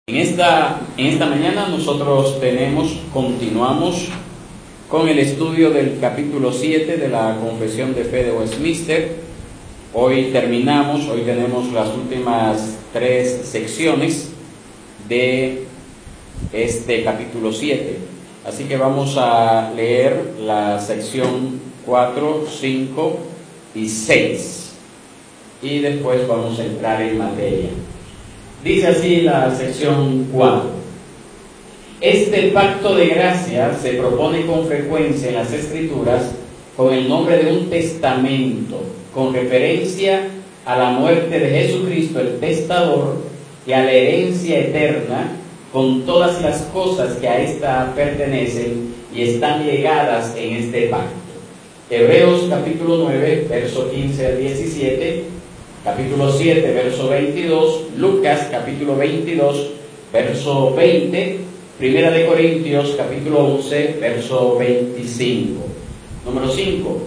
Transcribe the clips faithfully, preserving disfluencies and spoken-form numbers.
En esta, en esta mañana nosotros tenemos, continuamos con el estudio del capítulo siete de la Confesión de Fe de Westminster. Hoy terminamos, hoy tenemos las últimas tres secciones de este capítulo siete. Así que vamos a leer la sección cuatro, cinco y seis. Y después vamos a entrar en materia. Dice así la sección cuatro. Este pacto de gracia se propone con frecuencia en las Escrituras con el nombre de un testamento, con referencia a la muerte de Jesucristo, el testador, y a la herencia eterna, con todas las cosas que a ésta pertenecen y están ligadas en este pacto. Hebreos capítulo nueve, verso quince al diecisiete, capítulo siete, verso veintidós, Lucas capítulo veintidós, verso veinte, Primera de Corintios capítulo once, verso veinticinco. Número cinco.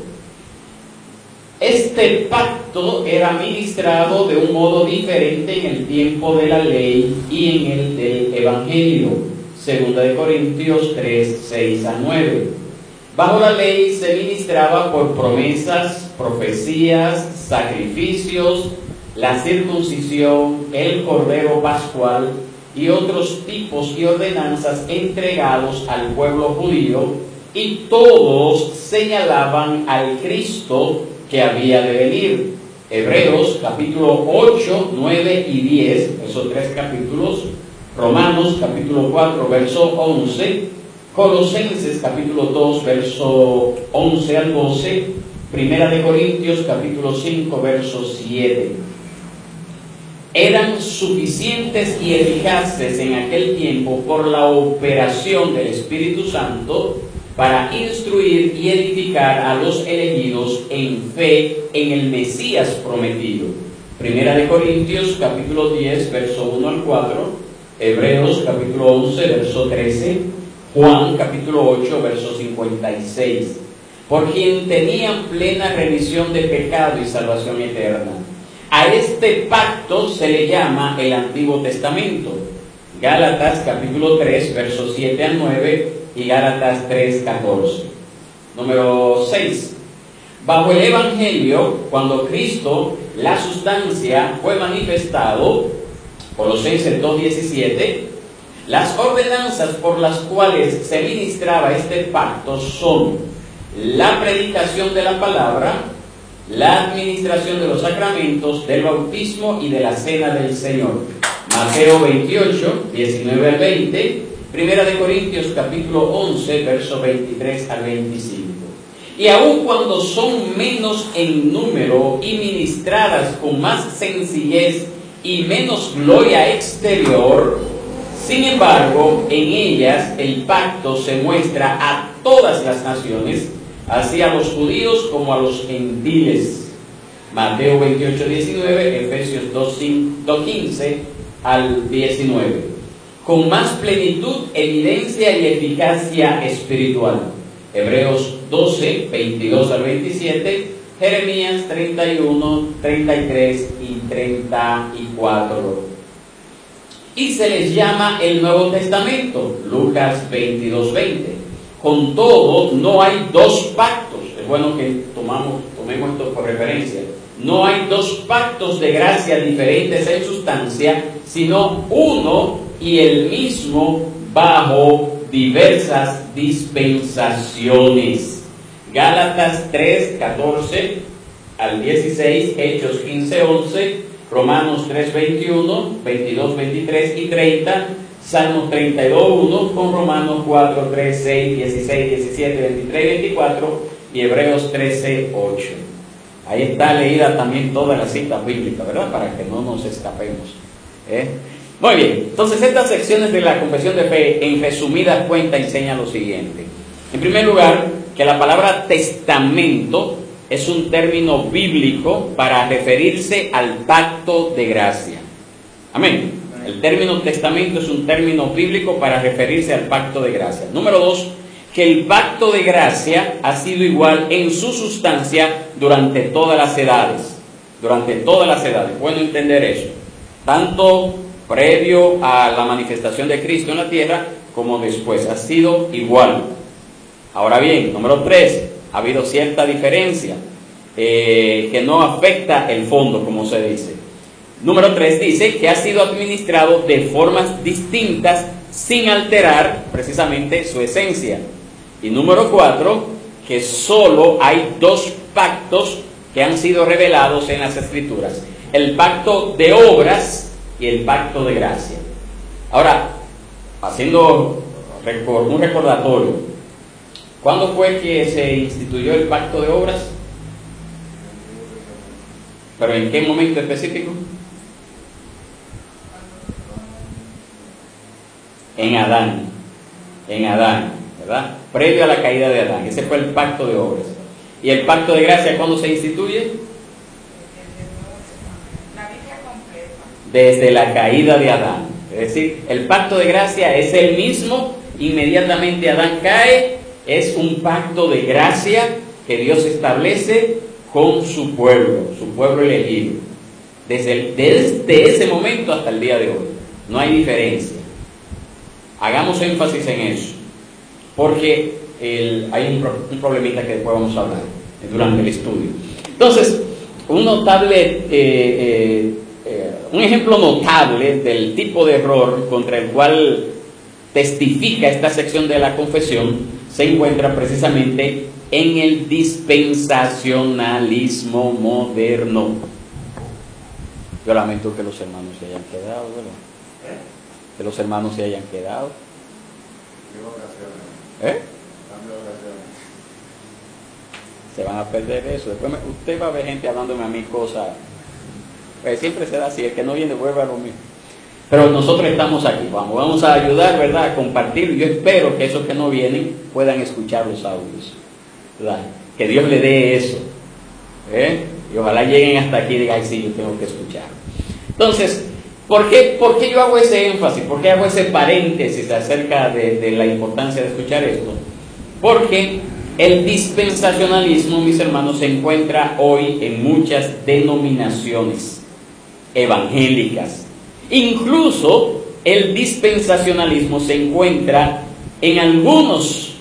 Este pacto era ministrado de un modo diferente en el tiempo de la ley y en el del Evangelio. Segunda de Corintios tres, seis a nueve. Bajo la ley se ministraba por promesas, profecías, sacrificios, la circuncisión, el cordero pascual y otros tipos y ordenanzas entregados al pueblo judío, y todos señalaban al Cristo que había de venir. Hebreos capítulo ocho, nueve y diez, esos tres capítulos. Romanos capítulo cuatro, verso once. Colosenses capítulo dos, verso once al doce. Primera de Corintios capítulo cinco, verso siete. Eran suficientes y eficaces en aquel tiempo por la operación del Espíritu Santo para instruir y edificar a los elegidos en fe en el Mesías prometido. Primera de Corintios capítulo diez, verso uno al cuatro. Hebreos capítulo once, verso trece. Juan capítulo ocho, verso cincuenta y seis. Por quien tenían plena remisión de pecado y salvación eterna. A este pacto se le llama el Antiguo Testamento. Gálatas capítulo tres, versos siete al nueve y Gálatas tres, catorce. Número seis. Bajo el Evangelio, cuando Cristo, la sustancia, fue manifestado, Colosenses dos, diecisiete, las ordenanzas por las cuales se ministraba este pacto son la predicación de la palabra, la administración de los sacramentos, del bautismo y de la cena del Señor. Mateo veintiocho, diecinueve al veinte, Primera de Corintios capítulo once, verso veintitrés al veinticinco. Y aun cuando son menos en número y ministradas con más sencillez y menos gloria exterior, sin embargo, en ellas el pacto se muestra a todas las naciones, así a los judíos como a los gentiles. Mateo veintiocho, diecinueve, Efesios dos, quince al diecinueve. Con más plenitud, evidencia y eficacia espiritual. Hebreos doce, veintidós al veintisiete, Jeremías treinta y uno, treinta y tres y treinta y cuatro. Y se les llama el Nuevo Testamento, Lucas veintidós, veinte. Con todo, no hay dos pactos. Es bueno que tomamos, tomemos esto por referencia. No hay dos pactos de gracia diferentes en sustancia, sino uno y el mismo bajo diversas dispensaciones. Gálatas tres, catorce al dieciséis, Hechos quince, once, Romanos tres, veintiuno, veintidós, veintitrés y treinta, Salmos treinta y dos, uno, con Romanos cuatro, tres, seis, dieciséis, diecisiete, veintitrés y veinticuatro, y Hebreos trece, ocho. Ahí está leída también toda la cita bíblica, ¿verdad? Para que no nos escapemos. ¿Eh? Muy bien, entonces estas secciones de la Confesión de Fe, en resumida cuenta, enseñan lo siguiente. En primer lugar, que la palabra testamento es un término bíblico para referirse al pacto de gracia. Amén. El término testamento es un término bíblico para referirse al pacto de gracia. Número dos, que el pacto de gracia ha sido igual en su sustancia durante todas las edades. Durante todas las edades. Bueno entender eso. Tanto previo a la manifestación de Cristo en la tierra como después. Ha sido igual. Ahora bien, número tres, ha habido cierta diferencia eh, que no afecta el fondo, como se dice. Número tres dice que ha sido administrado de formas distintas sin alterar precisamente su esencia. Y número cuatro, que solo hay dos pactos que han sido revelados en las Escrituras: el pacto de obras y el pacto de gracia. Ahora, haciendo un recordatorio, ¿cuándo fue que se instituyó el pacto de obras? ¿Pero en qué momento específico? En Adán, en Adán, ¿verdad? Previo a la caída de Adán. Ese fue el pacto de obras. ¿Y el pacto de gracia cuándo se instituye? Desde la caída de Adán. Es decir, el pacto de gracia es el mismo. Inmediatamente Adán cae, es un pacto de gracia que Dios establece con su pueblo, su pueblo elegido. Desde, el, desde ese momento hasta el día de hoy. No hay diferencia. Hagamos énfasis en eso, porque el, hay un, un problemita que después vamos a hablar durante el estudio. Entonces, un notable, eh, eh, eh, un ejemplo notable del tipo de error contra el cual testifica esta sección de la confesión se encuentra precisamente en el dispensacionalismo moderno. Yo lamento que los hermanos se hayan quedado, ¿verdad? Que los hermanos se hayan quedado. ¿Eh? Se van a perder eso. Después me, usted va a ver gente hablándome a mí cosas. Pues siempre será así, el que no viene vuelve a lo mismo. Pero nosotros estamos aquí, vamos, vamos a ayudar, ¿verdad?, a compartir. Yo espero que esos que no vienen puedan escuchar los audios, ¿verdad? Que Dios le dé eso, ¿eh? Y ojalá lleguen hasta aquí y digan, ay, sí, yo tengo que escuchar. Entonces, ¿Por qué, ¿Por qué yo hago ese énfasis? ¿Por qué hago ese paréntesis acerca de, de la importancia de escuchar esto? Porque el dispensacionalismo, mis hermanos, se encuentra hoy en muchas denominaciones evangélicas. Incluso el dispensacionalismo se encuentra en algunos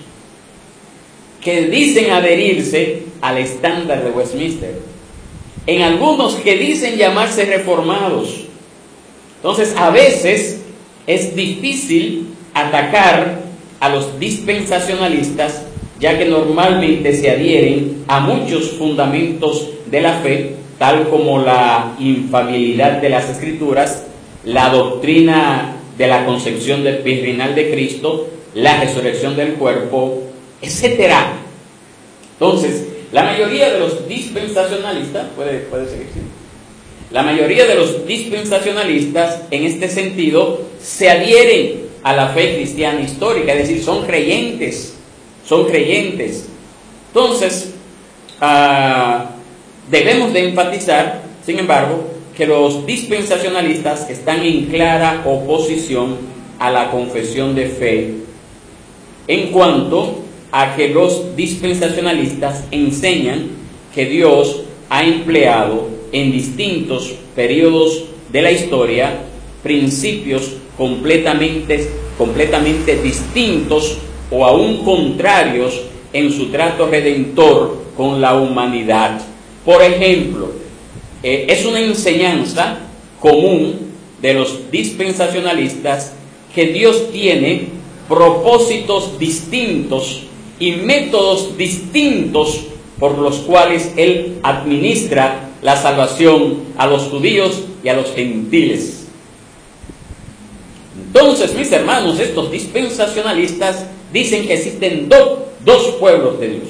que dicen adherirse al estándar de Westminster, en algunos que dicen llamarse reformados. Entonces, a veces es difícil atacar a los dispensacionalistas, ya que normalmente se adhieren a muchos fundamentos de la fe, tal como la infalibilidad de las Escrituras, la doctrina de la concepción del virginal de Cristo, la resurrección del cuerpo, etcétera. Entonces, la mayoría de los dispensacionalistas, puede, puede seguir siendo, la mayoría de los dispensacionalistas en este sentido se adhieren a la fe cristiana histórica, es decir, son creyentes, son creyentes. Entonces, uh, debemos de enfatizar, sin embargo, que los dispensacionalistas están en clara oposición a la confesión de fe, en cuanto a que los dispensacionalistas enseñan que Dios ha empleado en distintos periodos de la historia principios completamente, completamente distintos o aún contrarios en su trato redentor con la humanidad. Por ejemplo, eh, es una enseñanza común de los dispensacionalistas que Dios tiene propósitos distintos y métodos distintos por los cuales Él administra la salvación a los judíos y a los gentiles. Entonces, mis hermanos, estos dispensacionalistas dicen que existen do, dos pueblos de Dios.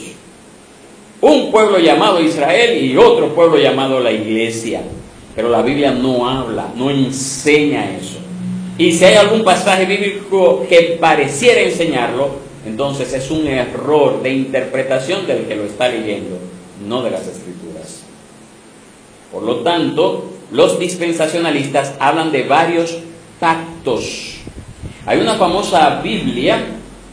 Un pueblo llamado Israel y otro pueblo llamado la Iglesia. Pero la Biblia no habla, no enseña eso. Y si hay algún pasaje bíblico que pareciera enseñarlo, entonces es un error de interpretación del que lo está leyendo, no de las Escrituras. Por lo tanto, los dispensacionalistas hablan de varios pactos. Hay una famosa Biblia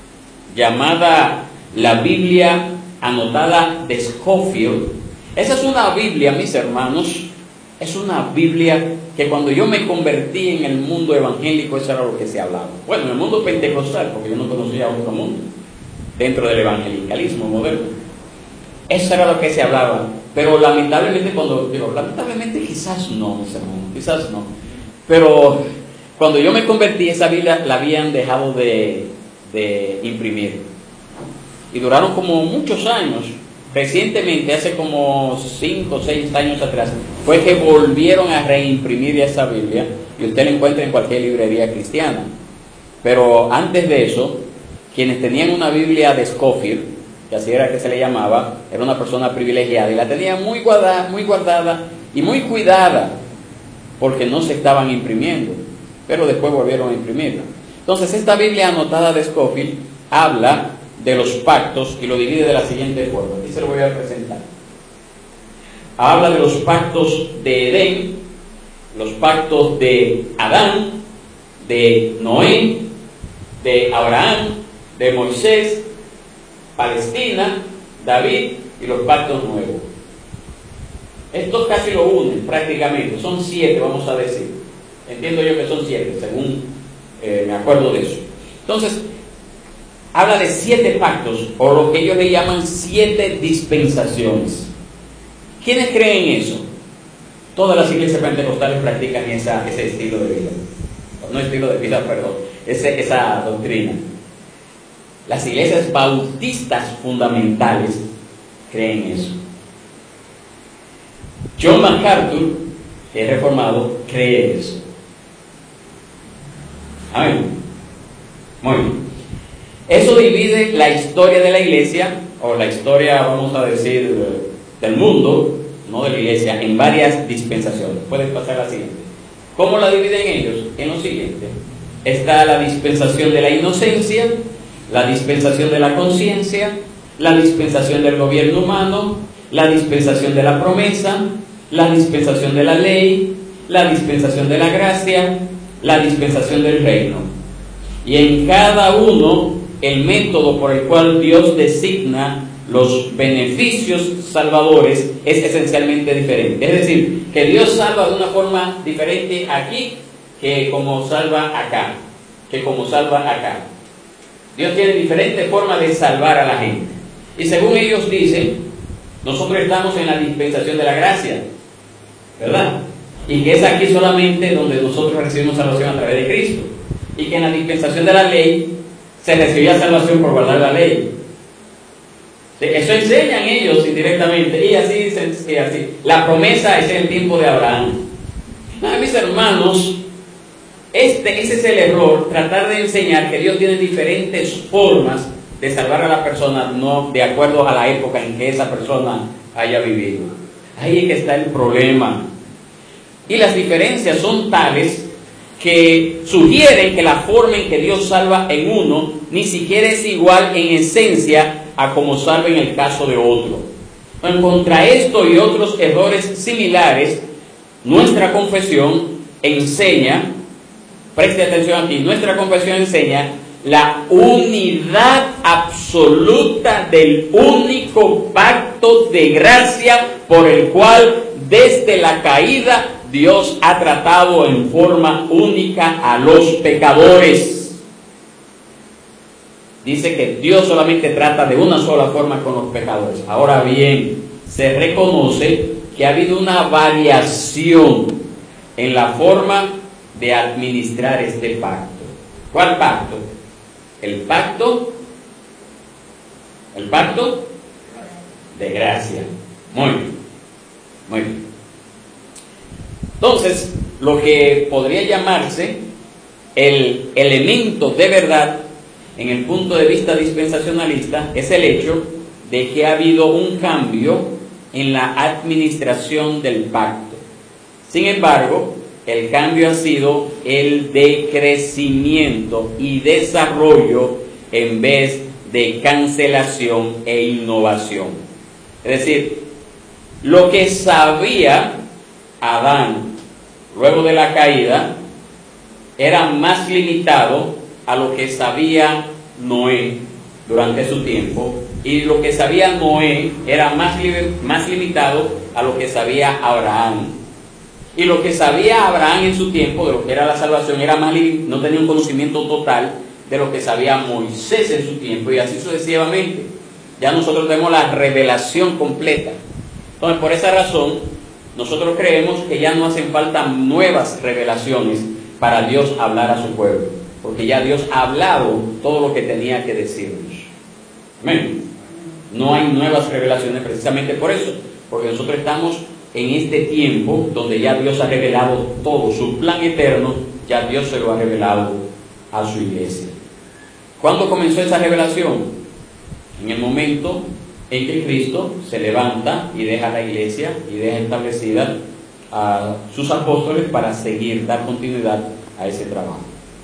llamada la Biblia anotada de Scofield. Esa es una Biblia, mis hermanos, Es una Biblia que cuando yo me convertí en el mundo evangélico, eso era lo que se hablaba. Bueno, en el mundo pentecostal, porque yo no conocía otro mundo dentro del evangelicalismo moderno. Eso era lo que se hablaba. Pero lamentablemente, cuando digo, lamentablemente quizás no, mis hermanos, quizás no. Pero cuando yo me convertí, esa Biblia la habían dejado de, de imprimir. Y duraron como muchos años. Recientemente, hace como cinco o seis años atrás, fue que volvieron a reimprimir esa Biblia y usted la encuentra en cualquier librería cristiana. Pero antes de eso, quienes tenían una Biblia de Scofield, que así era que se le llamaba, era una persona privilegiada y la tenía muy guardada, muy guardada y muy cuidada, porque no se estaban imprimiendo, pero después volvieron a imprimirla. Entonces, esta Biblia anotada de Scofield habla de los pactos y lo divide de la siguiente forma. Aquí se lo voy a presentar. Habla de los pactos de Edén, los pactos de Adán, de Noé, de Abraham, de Moisés, Palestina, David y los pactos nuevos. Estos casi lo unen prácticamente, son siete, vamos a decir. Entiendo yo que son siete, según eh, me acuerdo de eso. Entonces, habla de siete pactos, o lo que ellos le llaman siete dispensaciones. ¿Quiénes creen eso? Todas las iglesias pentecostales practican esa, ese estilo de vida. No estilo de vida, perdón, ese, esa doctrina. Las iglesias bautistas fundamentales creen eso. John MacArthur, que es reformado, cree eso. Amén. Muy bien. Eso divide la historia de la iglesia, o la historia, vamos a decir, del mundo, no de la iglesia, en varias dispensaciones. Pueden pasar a la siguiente. ¿Cómo la dividen ellos? En lo siguiente. Está la dispensación de la inocencia, la dispensación de la conciencia, la dispensación del gobierno humano, la dispensación de la promesa, la dispensación de la ley, la dispensación de la gracia, la dispensación del reino. Y en cada uno, el método por el cual Dios designa los beneficios salvadores es esencialmente diferente. Es decir, que Dios salva de una forma diferente aquí que como salva acá, que como salva acá. Dios tiene diferentes formas de salvar a la gente. Y según ellos dicen, nosotros estamos en la dispensación de la gracia, ¿verdad? Y que es aquí solamente donde nosotros recibimos salvación a través de Cristo. Y que en la dispensación de la ley se recibía salvación por guardar la ley. Eso enseñan ellos indirectamente. Y así dicen, y así. La promesa es el tiempo de Abraham. No, mis hermanos, este, ese es el error, tratar de enseñar que Dios tiene diferentes formas de salvar a la persona, no de acuerdo a la época en que esa persona haya vivido. Ahí es que está el problema. Y las diferencias son tales que sugieren que la forma en que Dios salva en uno ni siquiera es igual en esencia a como salva en el caso de otro. En contra esto y otros errores similares, nuestra confesión enseña, preste atención aquí, nuestra confesión enseña la unidad absoluta del único pacto de gracia por el cual desde la caída Dios ha tratado en forma única a los pecadores. Dice que Dios solamente trata de una sola forma con los pecadores. Ahora bien, se reconoce que ha habido una variación en la forma de administrar este pacto. ¿Cuál pacto? El pacto, el pacto de gracia. Muy bien, muy bien. Entonces, lo que podría llamarse el elemento de verdad en el punto de vista dispensacionalista es el hecho de que ha habido un cambio en la administración del pacto. Sin embargo, el cambio ha sido el de crecimiento y desarrollo en vez de cancelación e innovación. Es decir, lo que sabía Adán luego de la caída era más limitado a lo que sabía Noé durante su tiempo, y lo que sabía Noé era más, li- más limitado a lo que sabía Abraham. Y lo que sabía Abraham en su tiempo de lo que era la salvación era más, no tenía un conocimiento total de lo que sabía Moisés en su tiempo, y así sucesivamente. Ya nosotros tenemos la revelación completa. Entonces, por esa razón, nosotros creemos que ya no hacen falta nuevas revelaciones para Dios hablar a su pueblo, porque ya Dios ha hablado todo lo que tenía que decirnos. Amén. No hay nuevas revelaciones precisamente por eso, porque nosotros estamos en este tiempo donde ya Dios ha revelado todo, su plan eterno, ya Dios se lo ha revelado a su iglesia. ¿Cuándo comenzó esa revelación? En el momento en que Cristo se levanta y deja la iglesia y deja establecida a sus apóstoles para seguir, dar continuidad a ese trabajo.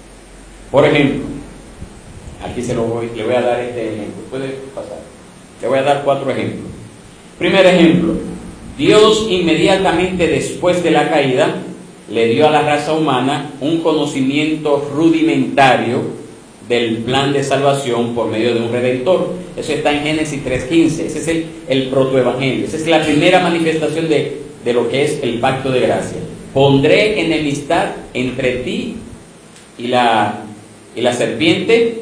Por ejemplo, aquí se lo voy, le voy a dar este ejemplo. Puede pasar. Le voy a dar cuatro ejemplos. Primer ejemplo: Dios inmediatamente después de la caída le dio a la raza humana un conocimiento rudimentario del plan de salvación por medio de un redentor. Eso está en Génesis tres quince. Ese es el, el protoevangelio. Esa es la primera manifestación de, de lo que es el pacto de gracia. Pondré enemistad entre ti y la, y la serpiente,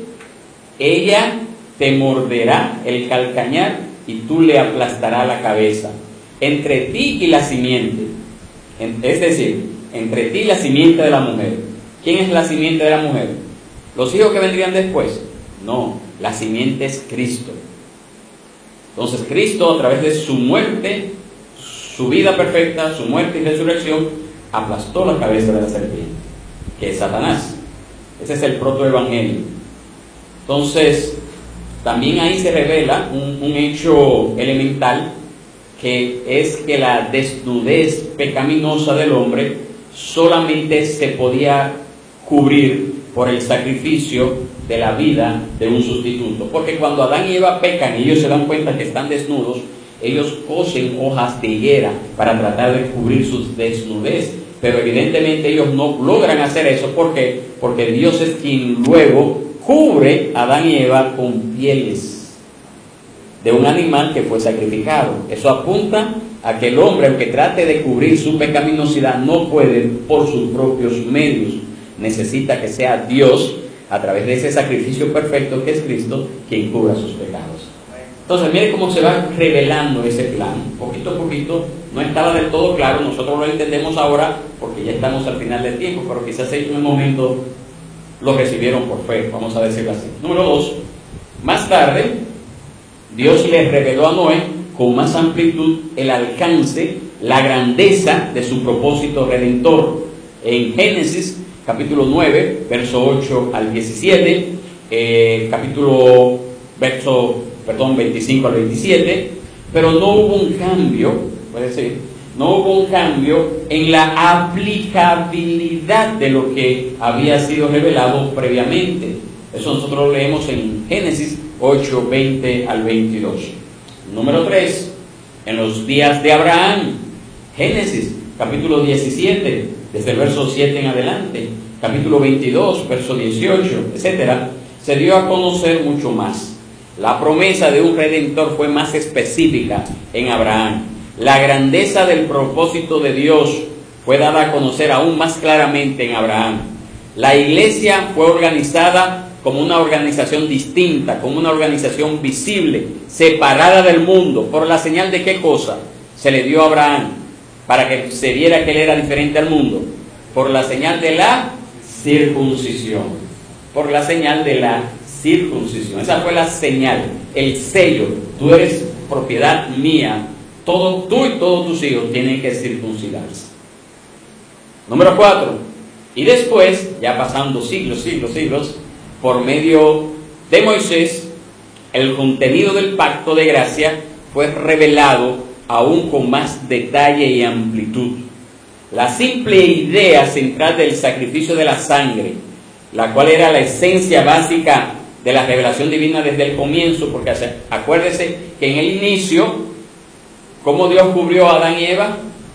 ella te morderá el calcañar y tú le aplastarás la cabeza. Entre ti y la simiente, es decir, entre ti y la simiente de la mujer. ¿Quién es la simiente de la mujer? ¿Los hijos que vendrían después? No, la simiente es Cristo. Entonces Cristo, a través de su muerte, su vida perfecta, su muerte y resurrección, aplastó la cabeza de la serpiente, que es Satanás. Ese es el protoevangelio. Entonces, también ahí se revela un, un hecho elemental, que es que la desnudez pecaminosa del hombre solamente se podía cubrir por el sacrificio de la vida de un sustituto. Porque cuando Adán y Eva pecan y ellos se dan cuenta que están desnudos, ellos cosen hojas de higuera para tratar de cubrir su desnudez. Pero evidentemente ellos no logran hacer eso. ¿Por qué? Porque Dios es quien luego cubre a Adán y Eva con pieles de un animal que fue sacrificado. Eso apunta a que el hombre, aunque trate de cubrir su pecaminosidad, no puede por sus propios medios. Necesita que sea Dios, a través de ese sacrificio perfecto que es Cristo, quien cubra sus pecados. Entonces, mire cómo se va revelando ese plan. Poquito a poquito, no estaba del todo claro, nosotros lo entendemos ahora porque ya estamos al final del tiempo, pero quizás en un momento lo recibieron por fe, vamos a decirlo así. Número dos, más tarde, Dios le reveló a Noé con más amplitud el alcance, la grandeza de su propósito redentor. En Génesis capítulo nueve, verso ocho al diecisiete, eh, capítulo verso, perdón, veinticinco al veintisiete, pero no hubo un cambio, puede decir, no hubo un cambio en la aplicabilidad de lo que había sido revelado previamente. Eso nosotros lo leemos en Génesis ocho, veinte al veintidós. Número tres, en los días de Abraham, Génesis capítulo diecisiete, desde el verso siete en adelante, capítulo veintidós, verso dieciocho, etcétera, se dio a conocer mucho más. La promesa de un redentor fue más específica en Abraham. La grandeza del propósito de Dios fue dada a conocer aún más claramente en Abraham. La iglesia fue organizada como una organización distinta, como una organización visible, separada del mundo. ¿Por la señal de qué cosa se le dio a Abraham? Para que se viera que él era diferente al mundo. Por la señal de la circuncisión. Por la señal de la circuncisión. Esa fue la señal, el sello. Tú eres propiedad mía. Todo, tú y todos tus hijos tienen que circuncidarse. Número cuatro. Y después, ya pasando siglos, siglos, siglos, por medio de Moisés, el contenido del pacto de gracia fue revelado aún con más detalle y amplitud. La simple idea central del sacrificio de la sangre, la cual era la esencia básica de la revelación divina desde el comienzo, porque acuérdese que en el inicio, ¿cómo Dios cubrió a Adán y Eva?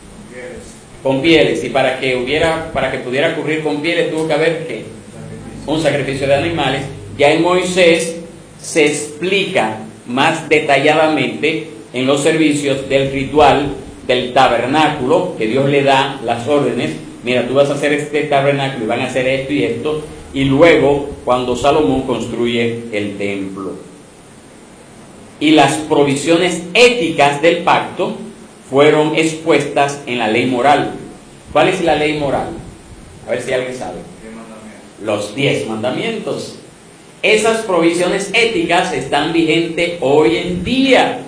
Con pieles. Y para que hubiera, para que pudiera cubrir con pieles, tuvo que haber ¿qué? Un sacrificio de animales. Ya en Moisés se explica más detalladamente en los servicios del ritual del tabernáculo, que Dios le da las órdenes. Mira, tú vas a hacer este tabernáculo y van a hacer esto y esto. Y luego, cuando Salomón construye el templo. Y las provisiones éticas del pacto fueron expuestas en la ley moral. ¿Cuál es la ley moral? A ver si alguien sabe. Los diez mandamientos. Esas provisiones éticas están vigentes hoy en día.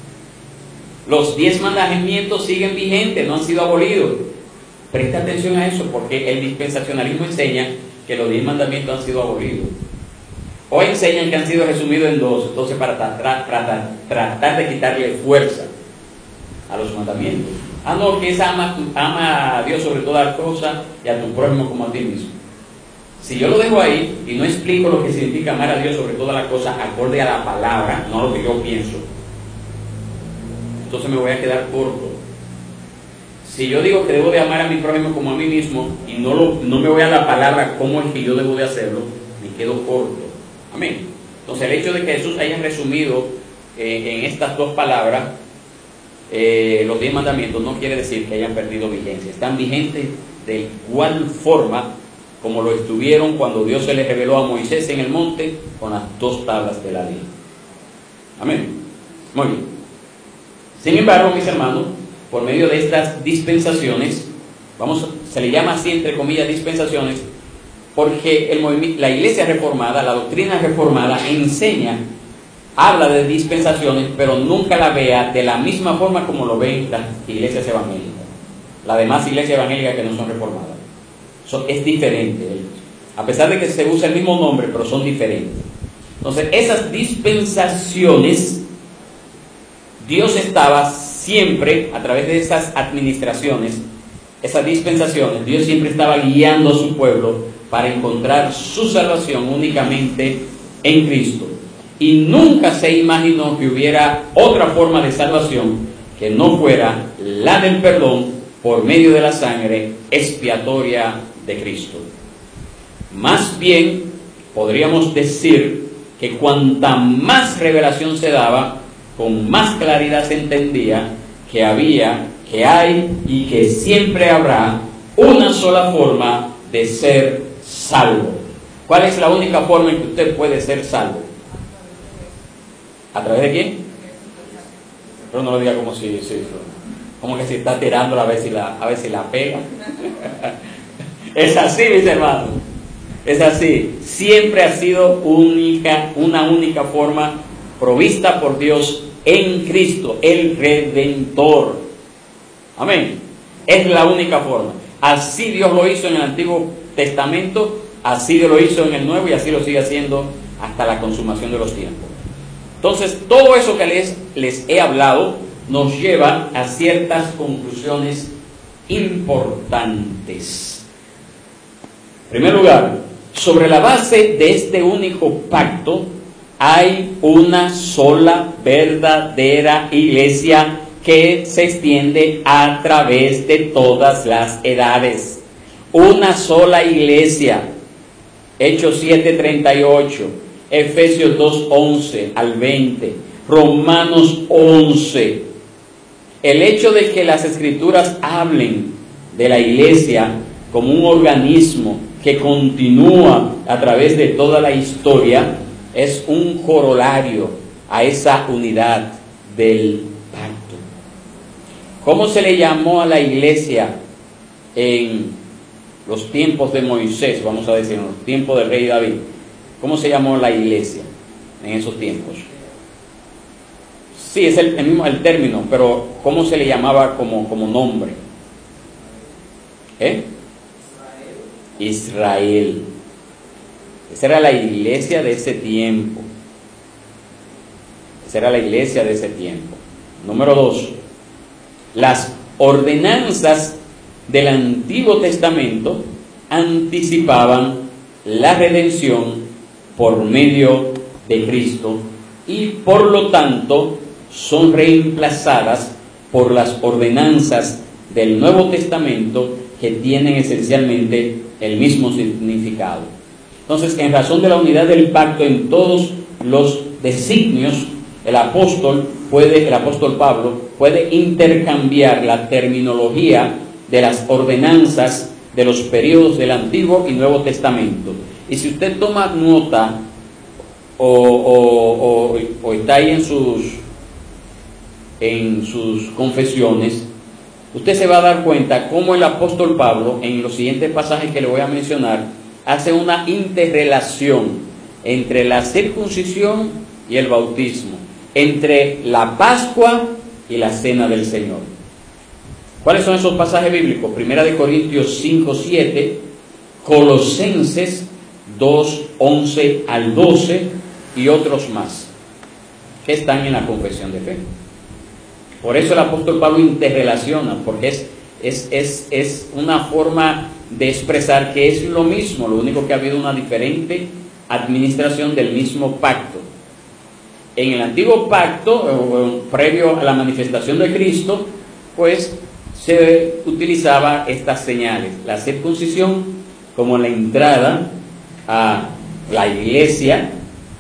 Los diez mandamientos siguen vigentes, no han sido abolidos. Presta atención a eso, porque el dispensacionalismo enseña que los diez mandamientos han sido abolidos. Hoy enseñan que han sido resumidos en dos, entonces para tra tra tratar de quitarle fuerza a los mandamientos. Ah, no, que es ama, ama a Dios sobre todas las cosas y a tu prójimo como a ti mismo. Si yo lo dejo ahí y no explico lo que significa amar a Dios sobre todas las cosas acorde a la palabra, no lo que yo pienso, entonces me voy a quedar corto. Si yo digo que debo de amar a mi prójimo como a mí mismo y no, lo, no me voy a la palabra cómo es que yo debo de hacerlo, me quedo corto. Amén. Entonces el hecho de que Jesús haya resumido eh, en estas dos palabras eh, los diez mandamientos no quiere decir que hayan perdido vigencia. Están vigentes de igual forma como lo estuvieron cuando Dios se les reveló a Moisés en el monte con las dos tablas de la ley. Amén. Muy bien. Sin embargo, mis hermanos, por medio de estas dispensaciones, vamos, se le llama así entre comillas dispensaciones, porque el la iglesia reformada, la doctrina reformada enseña, habla de dispensaciones, pero nunca la vea de la misma forma como lo ven las iglesias evangélicas, las demás iglesias evangélicas que no son reformadas. So, es diferente, a pesar de que se usa el mismo nombre, pero son diferentes. Entonces, esas dispensaciones, Dios estaba siempre, a través de esas administraciones, esas dispensaciones, Dios siempre estaba guiando a su pueblo para encontrar su salvación únicamente en Cristo. Y nunca se imaginó que hubiera otra forma de salvación que no fuera la del perdón por medio de la sangre expiatoria de Cristo. Más bien, podríamos decir que cuanta más revelación se daba, con más claridad se entendía que había, que hay y que siempre habrá una sola forma de ser salvo. ¿Cuál es la única forma en que usted puede ser salvo? ¿A través de quién? Pero no lo diga como si, si como que si está tirándola a ver si la, a ver si la pega. Es así, mis hermanos. Es así. Siempre ha sido única, una única forma provista por Dios en Cristo, el Redentor. Amén. Es la única forma. Así Dios lo hizo en el Antiguo Testamento, así Dios lo hizo en el Nuevo y así lo sigue haciendo hasta la consumación de los tiempos. Entonces, todo eso que les, les he hablado nos lleva a ciertas conclusiones importantes. En primer lugar, sobre la base de este único pacto, hay una sola verdadera iglesia que se extiende a través de todas las edades. Una sola iglesia. Hechos siete treinta y ocho, Efesios dos once al veinte, Romanos once. El hecho de que las Escrituras hablen de la iglesia como un organismo que continúa a través de toda la historia es un corolario a esa unidad del pacto. ¿Cómo se le llamó a la iglesia en los tiempos de Moisés? Vamos a decir, en los tiempos del rey David. ¿Cómo se llamó la iglesia en esos tiempos? Sí, es el, el mismo el término, pero ¿cómo se le llamaba como, como nombre? ¿Eh? Israel. Esa era la iglesia de ese tiempo. Esa era la iglesia de ese tiempo. Número dos, las ordenanzas del Antiguo Testamento anticipaban la redención por medio de Cristo y por lo tanto son reemplazadas por las ordenanzas del Nuevo Testamento que tienen esencialmente el mismo significado. Entonces, en razón de la unidad del pacto en todos los designios, el apóstol puede, el apóstol Pablo puede intercambiar la terminología de las ordenanzas de los periodos del Antiguo y Nuevo Testamento. Y si usted toma nota o, o, o, o está ahí en sus, en sus confesiones, usted se va a dar cuenta cómo el apóstol Pablo, en los siguientes pasajes que le voy a mencionar, hace una interrelación entre la circuncisión y el bautismo, entre la Pascua y la Cena del Señor. ¿Cuáles son esos pasajes bíblicos? Primera de Corintios cinco, siete, Colosenses dos, once al doce y otros más que están en la confesión de fe. Por eso el apóstol Pablo interrelaciona, porque es, es, es, es una forma de expresar que es lo mismo, lo único que ha habido una diferente administración del mismo pacto. En el antiguo pacto, previo a la manifestación de Cristo, pues se utilizaba estas señales: la circuncisión como la entrada a la iglesia,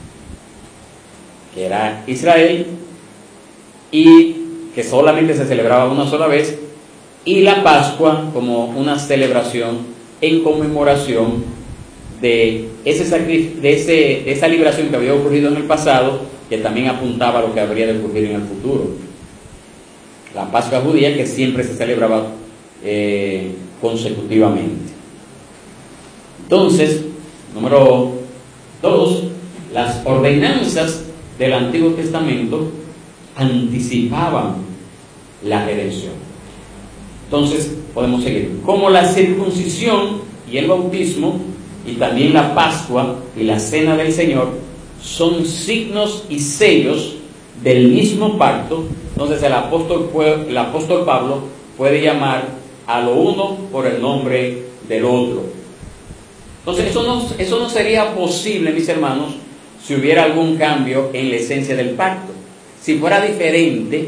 que era Israel, y que solamente se celebraba una sola vez, y la Pascua como una celebración en conmemoración de, ese sacrificio, de, ese, de esa liberación que había ocurrido en el pasado, que también apuntaba a lo que habría de ocurrir en el futuro. La Pascua judía, que siempre se celebraba eh, consecutivamente. Entonces, número dos, las ordenanzas del Antiguo Testamento anticipaban la redención. Entonces, podemos seguir. Como la circuncisión y el bautismo, y también la Pascua y la Cena del Señor, son signos y sellos del mismo pacto, entonces el apóstol, el apóstol Pablo puede llamar a lo uno por el nombre del otro. Entonces eso no, eso no sería posible, mis hermanos, si hubiera algún cambio en la esencia del pacto. Si fuera diferente,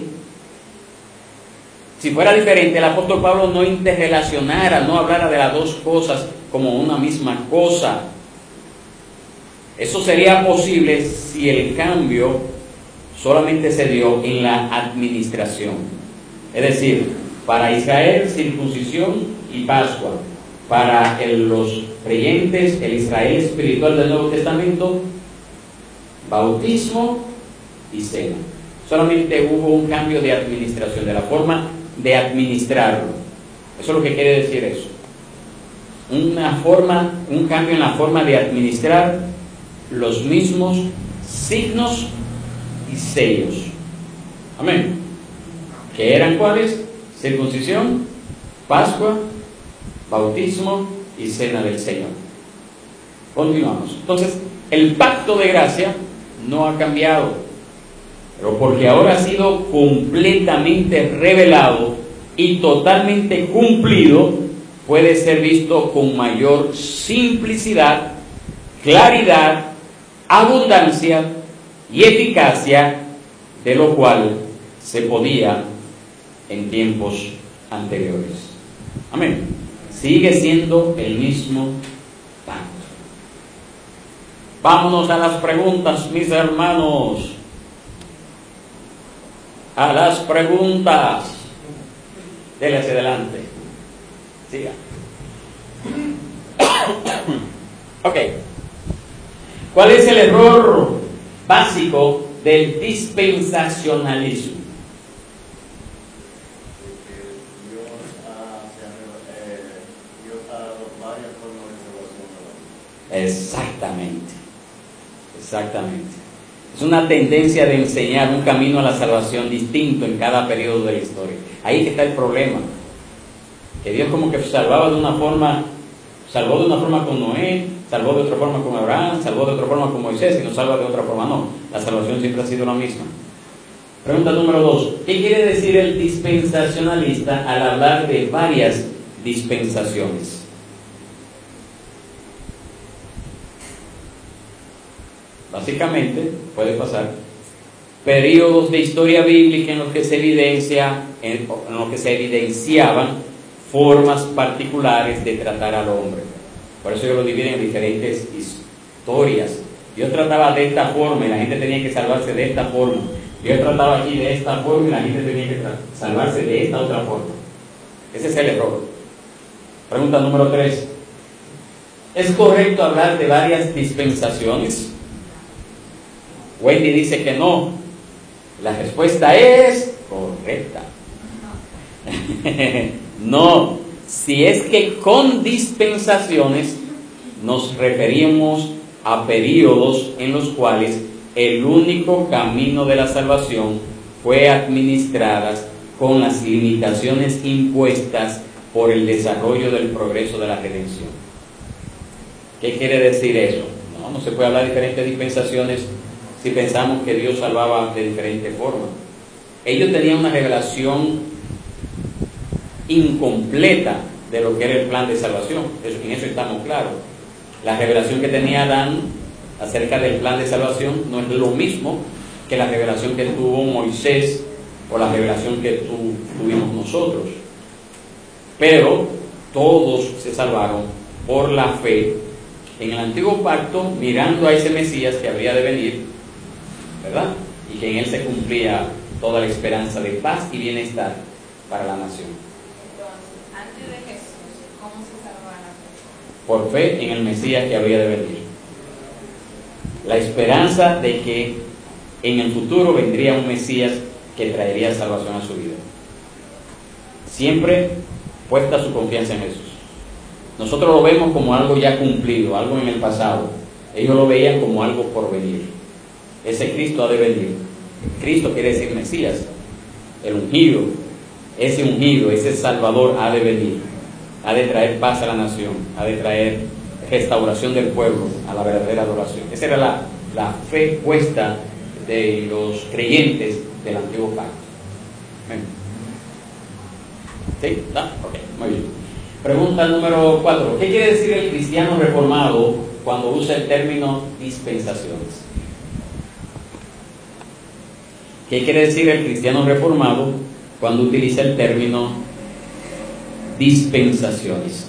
si fuera diferente, el apóstol Pablo no interrelacionara, no hablara de las dos cosas como una misma cosa. Eso sería posible si el cambio solamente se dio en la administración. Es decir, para Israel, circuncisión y Pascua. Para el, los creyentes, el Israel espiritual del Nuevo Testamento, bautismo y cena. Solamente hubo un cambio de administración, de la forma de administrarlo. Eso es lo que quiere decir eso. Una forma, un cambio en la forma de administrar los mismos signos y sellos. Amén. ¿Qué eran cuáles? Circuncisión, Pascua, bautismo y Cena del Señor. Continuamos. Entonces, el pacto de gracia no ha cambiado, pero porque ahora ha sido completamente revelado y totalmente cumplido, puede ser visto con mayor simplicidad, claridad, abundancia y eficacia de lo cual se podía en tiempos anteriores. Amén. Sigue siendo el mismo pacto. Vámonos a las preguntas, mis hermanos. A las preguntas. Dele hacia adelante. Siga. Ok. ¿Cuál es el error básico del dispensacionalismo? Exactamente, exactamente. Es una tendencia de enseñar un camino a la salvación distinto en cada periodo de la historia. Ahí que está el problema. Que Dios como que salvaba de una forma, salvó de una forma con Noé, salvó de otra forma con Abraham, salvó de otra forma con Moisés y nos salva de otra forma. No, la salvación siempre ha sido la misma. Pregunta número dos. ¿Qué quiere decir el dispensacionalista al hablar de varias dispensaciones? Básicamente, puede pasar periodos de historia bíblica en los que se evidencia, en, en los que se evidenciaban formas particulares de tratar al hombre. Por eso yo lo divido en diferentes historias. Dios trataba de esta forma y la gente tenía que salvarse de esta forma. Yo he tratado aquí de esta forma y la gente tenía que salvarse de esta otra forma. Ese es el error. Pregunta número tres. ¿Es correcto hablar de varias dispensaciones? Wendy dice que no. La respuesta es correcta. No. Si es que con dispensaciones nos referimos a periodos en los cuales el único camino de la salvación fue administrada con las limitaciones impuestas por el desarrollo del progreso de la redención. ¿Qué quiere decir eso? No, no se puede hablar de diferentes dispensaciones si pensamos que Dios salvaba de diferentes formas. Ellos tenían una revelación incompleta de lo que era el plan de salvación. Eso, en eso estamos claros. La revelación que tenía Adán acerca del plan de salvación no es lo mismo que la revelación que tuvo Moisés o la revelación que tu, tuvimos nosotros. Pero todos se salvaron por la fe en el antiguo pacto, mirando a ese Mesías que habría de venir, ¿verdad? Y que en él se cumplía toda la esperanza de paz y bienestar para la nación. Entonces, antes de Jesús, ¿cómo se salvaban las personas? Por fe en el Mesías que habría de venir. La esperanza de que en el futuro vendría un Mesías que traería salvación a su vida. Siempre puesta su confianza en Jesús. Nosotros lo vemos como algo ya cumplido, algo en el pasado. Ellos lo veían como algo por venir. Ese Cristo ha de venir. Cristo quiere decir Mesías, el ungido. Ese ungido, ese Salvador ha de venir. Ha de traer paz a la nación, ha de traer restauración del pueblo a la verdadera adoración. Esa era la, la fe puesta de los creyentes del antiguo pacto. ¿Sí? ¿Está? Ok, muy bien. Pregunta número cuatro. ¿Qué quiere decir el cristiano reformado cuando usa el término dispensaciones? ¿Qué quiere decir el cristiano reformado cuando utiliza el término dispensaciones?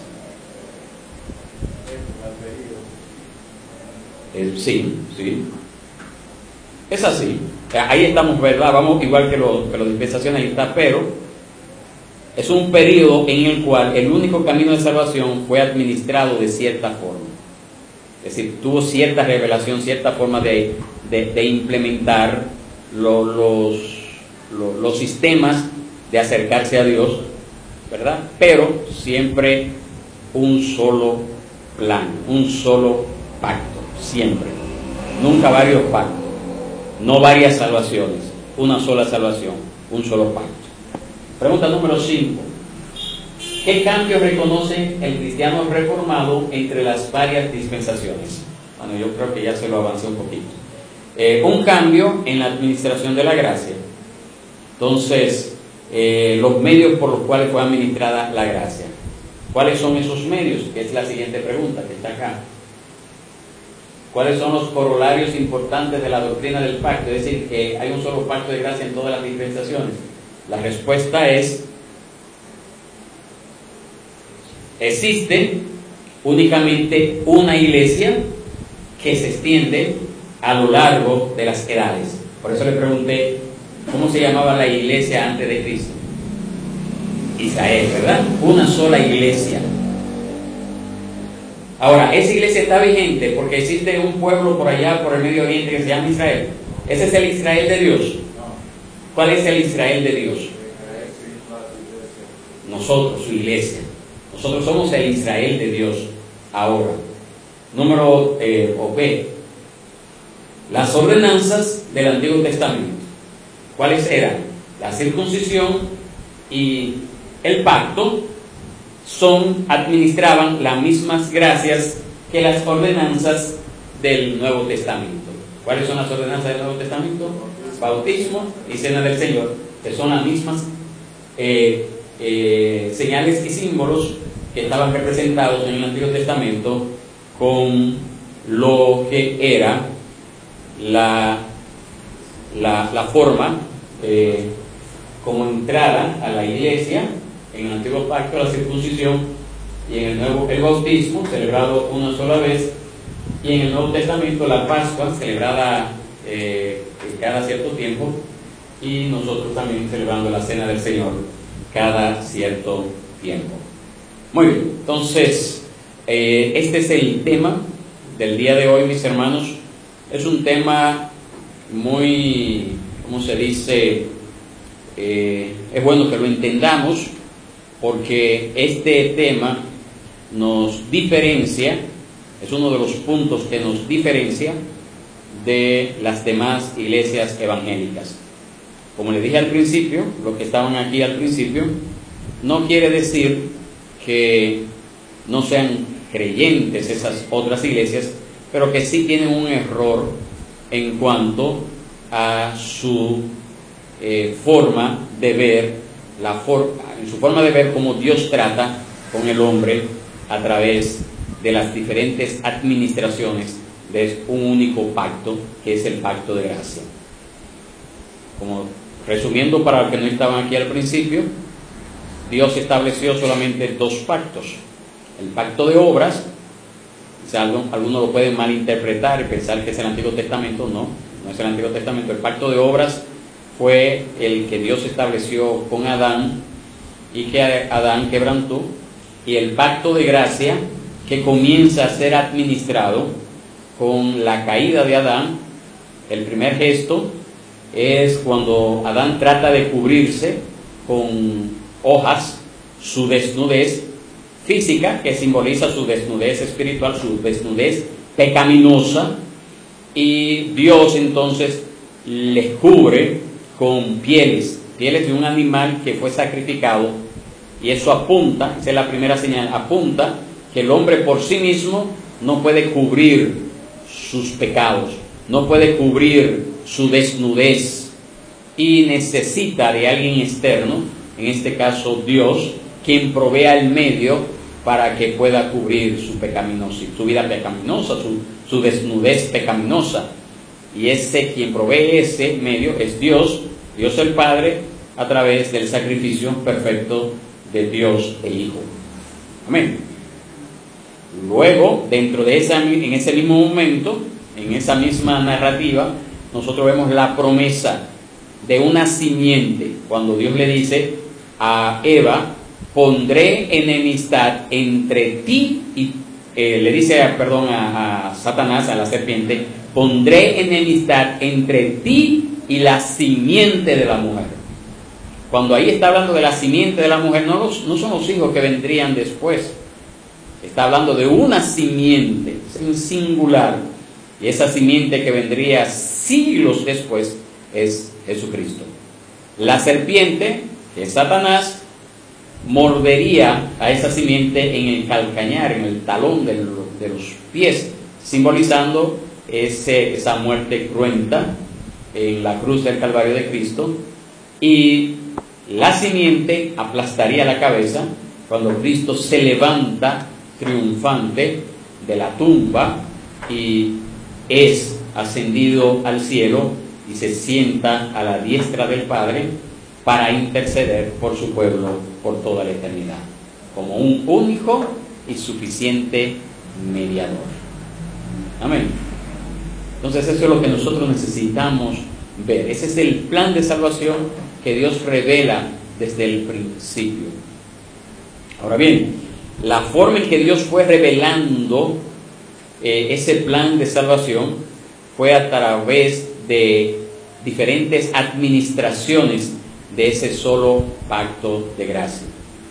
Eh, sí, sí. Es así. Ahí estamos, ¿verdad? Vamos igual que los que los dispensaciones, ahí está, pero es un periodo en el cual el único camino de salvación fue administrado de cierta forma. Es decir, tuvo cierta revelación, cierta forma de, de, de implementar lo, los, lo, los sistemas de acercarse a Dios, ¿verdad? Pero siempre un solo plan, un solo pacto, siempre. Nunca varios pactos, no varias salvaciones, una sola salvación, un solo pacto. Pregunta número cinco. ¿Qué cambio reconoce el cristiano reformado entre las varias dispensaciones? Bueno, yo creo que ya se lo avancé un poquito. Eh, un cambio en la administración de la gracia. Entonces, eh, los medios por los cuales fue administrada la gracia. ¿Cuáles son esos medios? Que es la siguiente pregunta que está acá. ¿Cuáles son los corolarios importantes de la doctrina del pacto? Es decir, que hay un solo pacto de gracia en todas las dispensaciones. La respuesta es: existe únicamente una iglesia que se extiende a lo largo de las edades. Por eso le pregunté, ¿cómo se llamaba la iglesia antes de Cristo? Israel, ¿verdad? Una sola iglesia. Ahora, esa iglesia está vigente porque existe un pueblo por allá, por el Medio Oriente, que se llama Israel. ¿Ese es el Israel de Dios? ¿Cuál es el Israel de Dios? Nosotros, su iglesia. Nosotros somos el Israel de Dios ahora. Número eh, o B. Las ordenanzas del Antiguo Testamento. ¿Cuáles eran? La circuncisión y el pacto son, administraban las mismas gracias que las ordenanzas del Nuevo Testamento. ¿Cuáles son las ordenanzas del Nuevo Testamento? Bautismo y cena del Señor, que son las mismas eh, eh, señales y símbolos que estaban representados en el Antiguo Testamento con lo que era la, la, la forma eh, como entrada a la iglesia en el Antiguo Pacto, la circuncisión, y en el Nuevo el bautismo, celebrado una sola vez, y en el Nuevo Testamento la Pascua, celebrada eh, cada cierto tiempo, y nosotros también celebrando la Cena del Señor cada cierto tiempo. Muy bien, entonces eh, este es el tema del día de hoy, mis hermanos. Es un tema muy, ¿cómo se dice? Eh, es bueno que lo entendamos, porque este tema nos diferencia, es uno de los puntos que nos diferencia de las demás iglesias evangélicas. Como les dije al principio, los que estaban aquí al principio, no quiere decir que no sean creyentes esas otras iglesias, pero que sí tienen un error en cuanto a su eh, forma de ver, la for- en su forma de ver cómo Dios trata con el hombre a través de las diferentes administraciones de un único pacto, que es el pacto de gracia. Como resumiendo para los que no estaban aquí al principio, Dios estableció solamente dos pactos: el pacto de obras. O sea, algunos lo pueden malinterpretar y pensar que es el Antiguo Testamento. No, no es el Antiguo Testamento. El pacto de obras fue el que Dios estableció con Adán y que Adán quebrantó, y el pacto de gracia que comienza a ser administrado con la caída de Adán. El primer gesto es cuando Adán trata de cubrirse con hojas su desnudez física, que simboliza su desnudez espiritual, su desnudez pecaminosa, y Dios entonces les cubre con pieles, pieles de un animal que fue sacrificado, y eso apunta, esa es la primera señal, apunta que el hombre por sí mismo no puede cubrir sus pecados, no puede cubrir su desnudez, y necesita de alguien externo, en este caso Dios, quien provea el medio para que pueda cubrir su pecaminosa, su vida pecaminosa, su, su desnudez pecaminosa. Y ese quien provee ese medio es Dios, Dios el Padre, a través del sacrificio perfecto de Dios el Hijo. Amén. Luego, dentro de esa, en ese mismo momento, en esa misma narrativa, nosotros vemos la promesa de una simiente, cuando Dios le dice a Eva: pondré enemistad entre ti y eh, le dice, perdón, a, a Satanás, a la serpiente: pondré enemistad entre ti y la simiente de la mujer. Cuando ahí está hablando de la simiente de la mujer, no, los, no son los hijos que vendrían después, está hablando de una simiente, es un singular, y esa simiente que vendría siglos después es Jesucristo. La serpiente, que es Satanás, mordería a esa simiente en el calcañar, en el talón de los, de los pies, simbolizando ese, esa muerte cruenta en la cruz del Calvario de Cristo, y la simiente aplastaría la cabeza cuando Cristo se levanta triunfante de la tumba y es ascendido al cielo y se sienta a la diestra del Padre para interceder por su pueblo por toda la eternidad, como un único y suficiente mediador. Amén. Entonces eso es lo que nosotros necesitamos ver. Ese es el plan de salvación que Dios revela desde el principio. Ahora bien, la forma en que Dios fue revelando eh, ese plan de salvación fue a través de diferentes administraciones de ese solo pacto de gracia.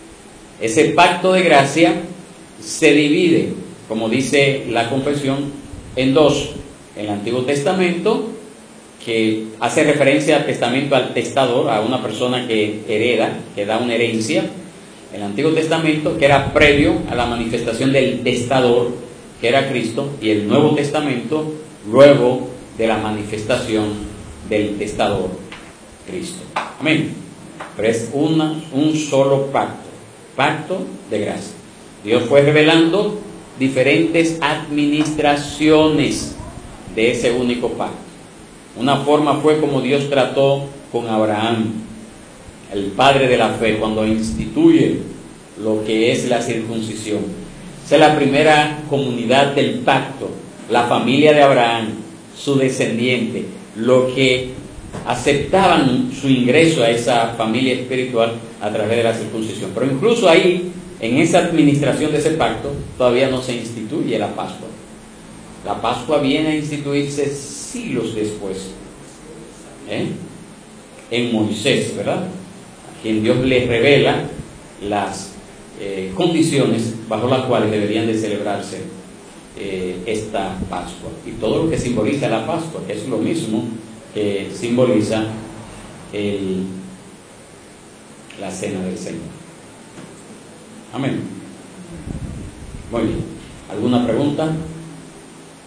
Ese pacto de gracia se divide, como dice la confesión, en dos: el Antiguo Testamento, que hace referencia al testamento, al testador, a una persona que hereda, que da una herencia. El Antiguo Testamento, que era previo a la manifestación del testador, que era Cristo, y el Nuevo Testamento, luego de la manifestación del testador, Cristo. Amén. Pero es una, un solo pacto, pacto de gracia. Dios fue revelando diferentes administraciones de ese único pacto. Una forma fue como Dios trató con Abraham, el padre de la fe, cuando instituye lo que es la circuncisión. Esa es la primera comunidad del pacto, la familia de Abraham, su descendiente, lo que aceptaban su ingreso a esa familia espiritual a través de la circuncisión. Pero incluso ahí, en esa administración de ese pacto, todavía no se instituye la Pascua. La Pascua viene a instituirse siglos después, ¿eh? en Moisés, ¿verdad? A quien Dios le revela las eh, condiciones bajo las cuales deberían de celebrarse eh, esta Pascua. Y todo lo que simboliza la Pascua, que es lo mismo que simboliza el, la cena del Señor. Amén. Muy bien. ¿Alguna pregunta?